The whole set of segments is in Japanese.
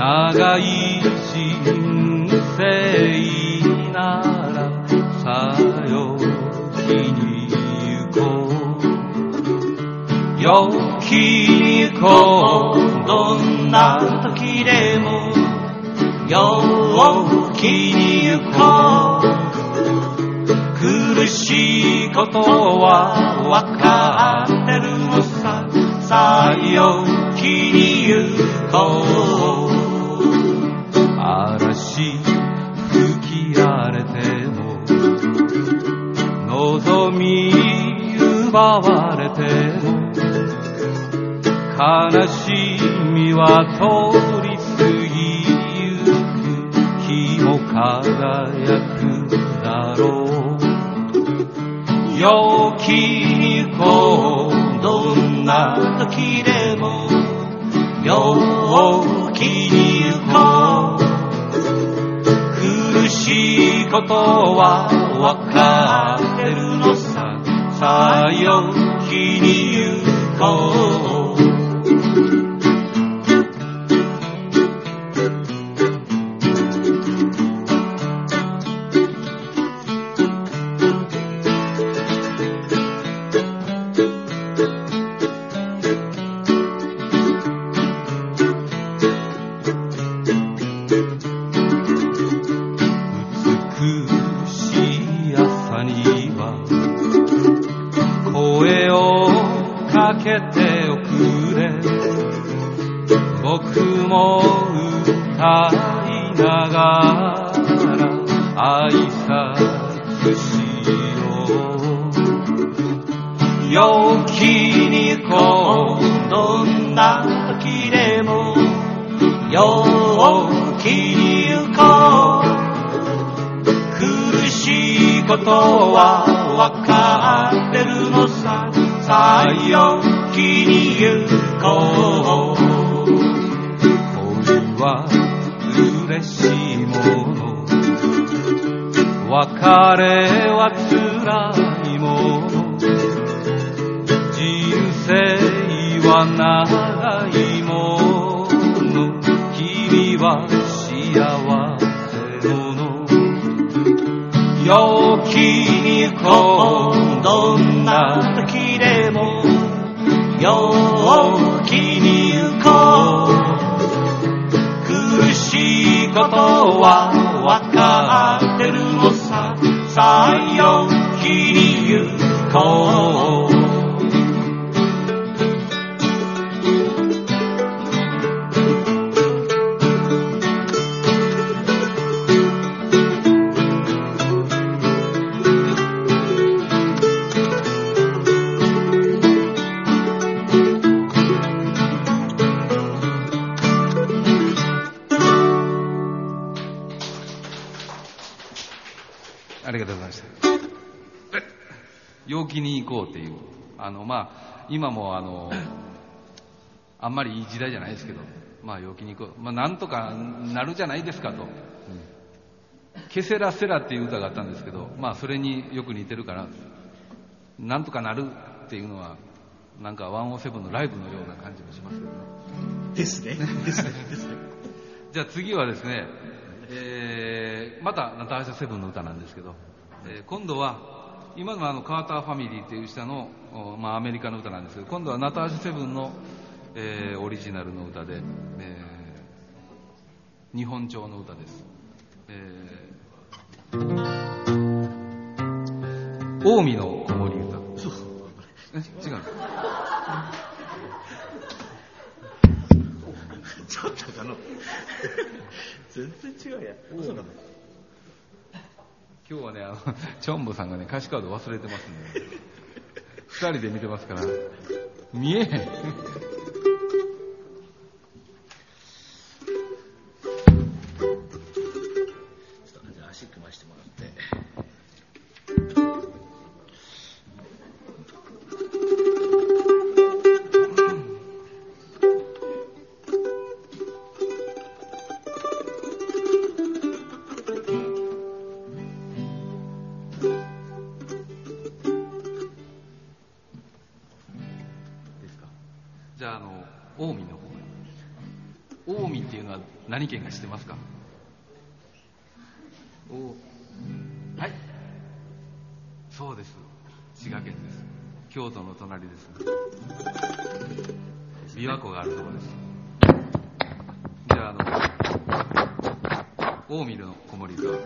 長い人生ならさよきに行こう、よきに行こう、どんな時でもよきに行こう、苦しいことはわかってるのさ、さよきに行こう、嵐吹き荒れても望み奪われても悲しみは通り過ぎゆく、日も輝くだろう、よきに行こう、どんな時でもよきに行こう、苦しいことはわかってるのさ、さよきに行こう、今もあんまりいい時代じゃないですけど、陽気に行こう、なんとかなるじゃないですかと、ケセラセラっていう歌があったんですけど、それによく似てるから、なんとかなるっていうのはなんか107のライブのような感じもしますけどね。 ですね。ですね。ですね。 じゃあ次はですね、またナターシャセブンの歌なんですけど、今度は今のカーターファミリーという下の、アメリカの歌なんですけど、今度はナターシャセブンの、オリジナルの歌で、日本調の歌です。近江の子守歌。 そう。 違う。 ちょっと全然違うやん。そうかな。 今日はね、チョンボさんがね、歌詞カード忘れてますんで、2人で見てますから見えへん。 ちょっと足組ましてもらって。 じゃ近江っていうのは何県か知ってますか？はい、そうです、滋賀県です。京都の隣です。琵琶湖があるところです。じゃあ近江の子守歌よ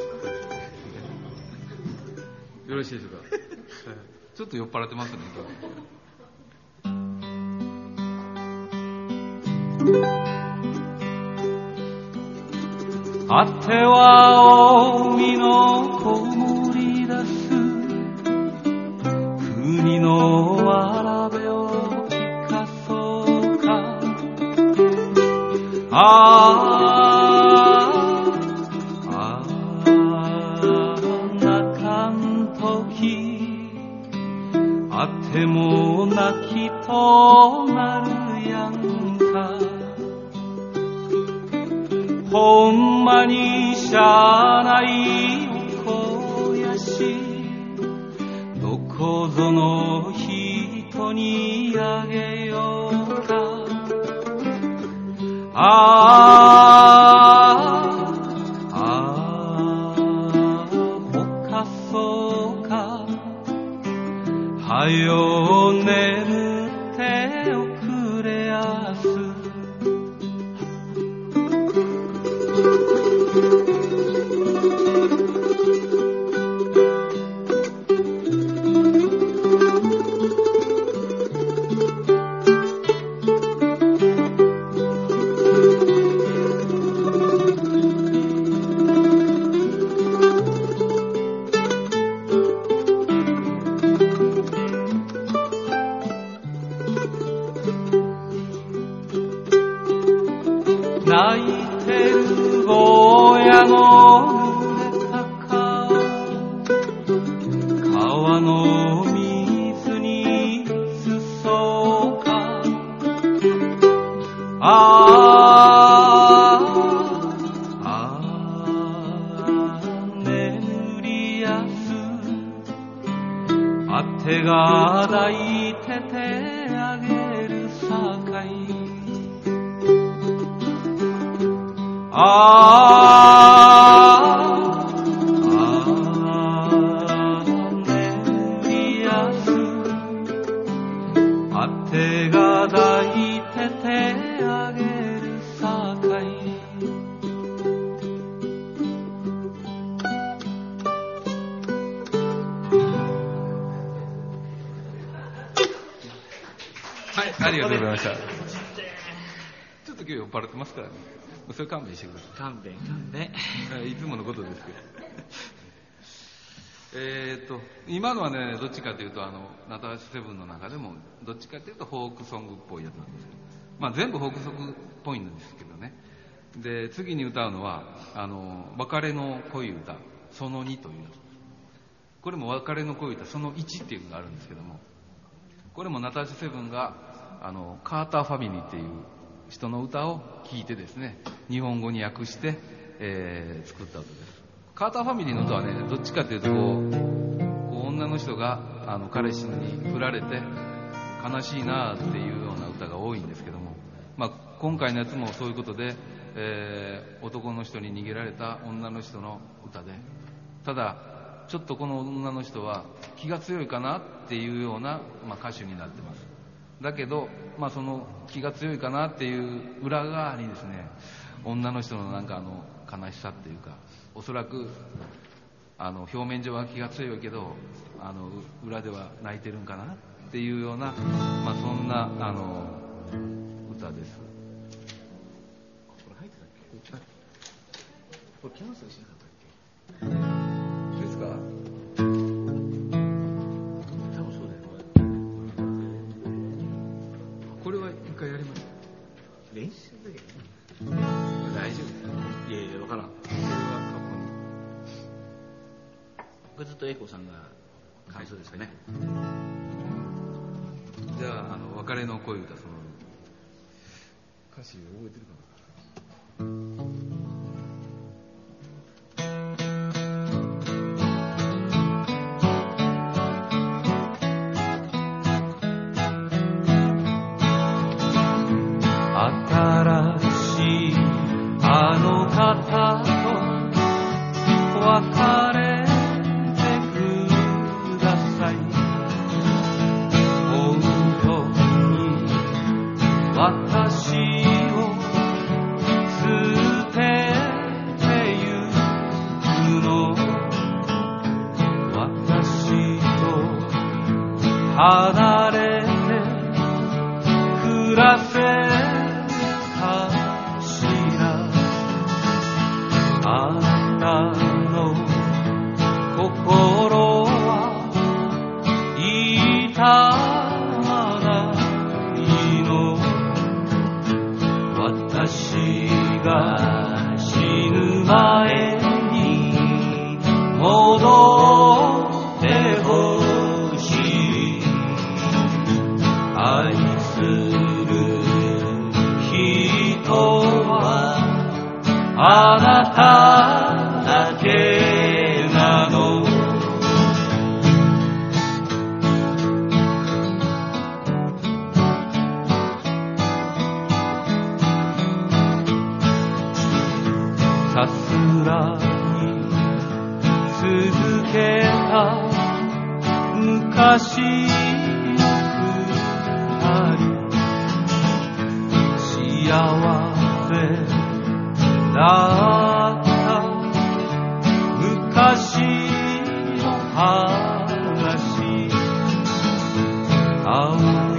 ろしいでしょうか？ちょっと酔っ払ってますね今日。あては近江の子守出す国のわらべを聞かそうか。泣かんときあても泣きとなるやんか。ほんまにしゃあないお子やし、どこぞの人にあげようか。ほかそうか。はよ眠っておくれやす。泣いてる坊やの濡れた顔、川の水にすそうか。眠りやす。あてが抱いててあげるさかい。眠りやす。あてが抱いててあげるさかい。はい、ありがとうございました。ちょっと今日酔っ払ってますからね。それ勘弁してください。 勘弁。 いつものことですけど。今のはね、どっちかというとナターシュセブンの中でもどっちかというとフォークソングっぽいやつなんですけど、まあ全部フォークソングっぽいんですけどね。で次に歌うのは別れの恋歌その2というやつ。これも別れの恋歌その1っていうのがあるんですけども、これもナターシュセブンがカーターファミリーっていう人の歌を聴いてですね、日本語に訳して、作った歌です。カーターファミリーの歌はね、どっちかというとこう女の人が彼氏に振られて悲しいなっていうような歌が多いんですけども、まあ、今回のやつもそういうことで、男の人に逃げられた女の人の歌で、ただちょっとこの女の人は気が強いかなっていうような、まあ、歌手になってます。だけど、まあ、その気が強いかなっていう裏側にですね、女の人のなんか悲しさっていうか、おそらく表面上は気が強いけど裏では泣いてるんかなっていうような、まあ、そんな歌です。 これ入ってたっけ？これキャンセルしなかったっけ？ ですか？ 多分そうだよ。 これは一回やりました。 練習だけどね。 大丈夫ですか？ いや分からん。 これは過これずっとエコーさんが感想ですかね。 じゃあ別れの恋歌その歌詞覚えてるかな？新ししあの方と別れてください。本当に私を捨ててゆくの？私と離れて暮らせかしら。あなたの心は痛まないの？私が死ぬ前に戻ってほしい。愛する人はあなただけなの？さすらい続けた昔の二人、幸せだった昔の話。青い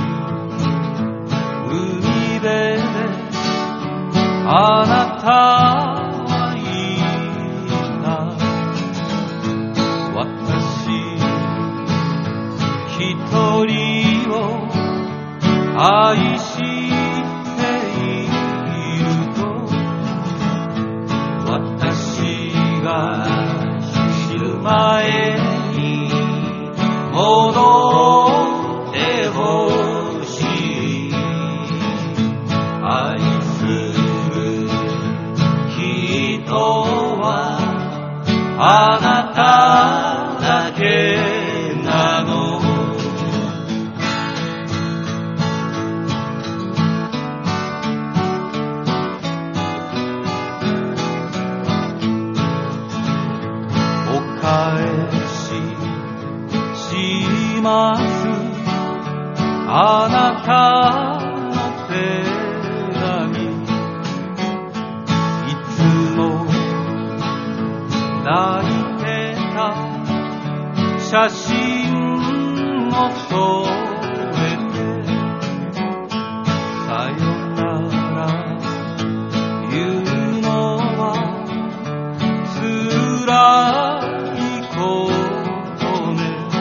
海辺であなたは言った。私一人を愛していると、私が死ぬ前に戻ってほしい。愛する人はあなただけなの？お返ししますあなたの手紙。いつも抱いてた写真を添えて、さよなら言うのはつらいことね。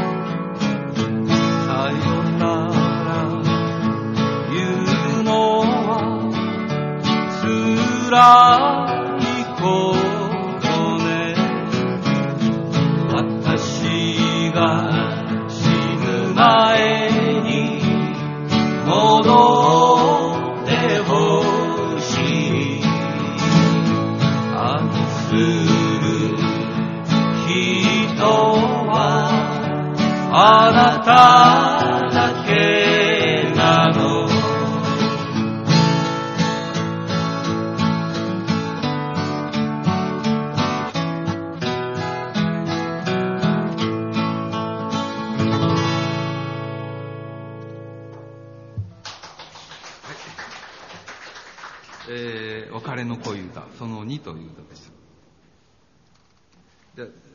さよなら言うのはつらいことね。私が死ぬ前に戻ってほしい。愛する人はあなただけなの？別れの恋歌その2という歌です。で